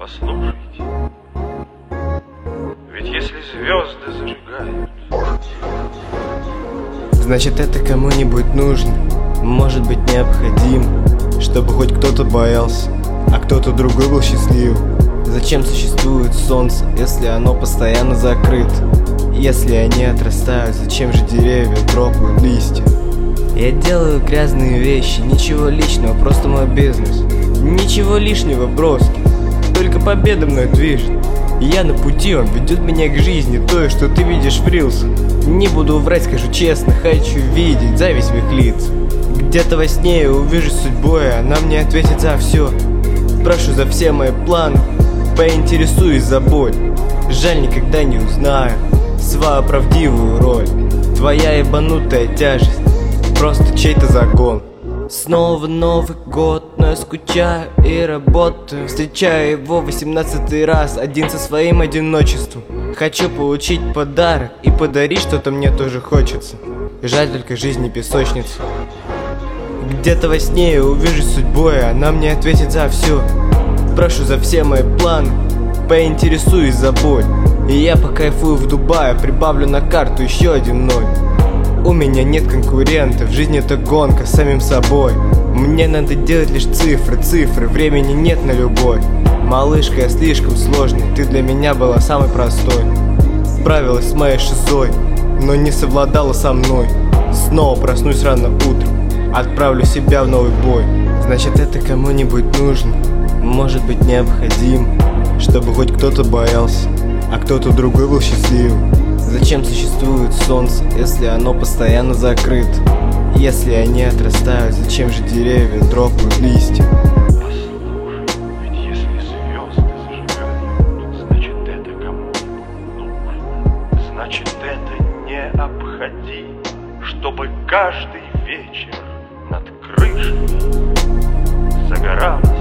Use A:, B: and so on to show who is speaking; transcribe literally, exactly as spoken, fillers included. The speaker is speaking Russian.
A: Послушайте, ведь если звезды зажигают,
B: значит, это кому-нибудь нужно, может быть необходим, чтобы хоть кто-то боялся, а кто-то другой был счастлив. Зачем существует солнце, если оно постоянно закрыто? Если они отрастают, зачем же деревья дропают листья? Я делаю грязные вещи, ничего личного, просто мой бизнес. Ничего лишнего, броски, только победа мной движет. Я на пути, он ведет меня к жизни, той, что ты видишь в рилсах. Не буду врать, скажу честно, хочу видеть зависть в их лицах. Где-то во сне я увижу судьбой, она мне ответит за все. Прошу за все мои планы, поинтересуюсь за боль. Жаль, никогда не узнаю свою правдивую роль. Твоя ебанутая тяжесть, просто чей-то загон. Снова Новый год, но я скучаю и работаю. Встречаю его восемнадцатый раз, один со своим одиночеством. Хочу получить подарок и подарить что-то мне тоже хочется. Жаль, только жизнь не песочница. Где-то во сне я увижу судьбой, она мне ответит за все. Прошу за все мои планы, поинтересуюсь за боль. И я покайфую в Дубае, прибавлю на карту еще один ноль. У меня нет конкурентов, жизнь это гонка с самим собой. Мне надо делать лишь цифры, цифры, времени нет на любовь. Малышка, я слишком сложный, ты для меня была самой простой. Справилась с моей шизой, но не совладала со мной. Снова проснусь рано утром, отправлю себя в новый бой. Значит, это кому-нибудь нужно, может быть необходим, чтобы хоть кто-то боялся, а кто-то другой был счастлив. Зачем существует солнце, если оно постоянно закрыто? Если они отрастают, зачем же деревья дропают листья?
A: послушай, ведь если звезды зажигают, значит это кому-нибудь нужно. Значит это необходимо, чтобы каждый вечер над крышей загорал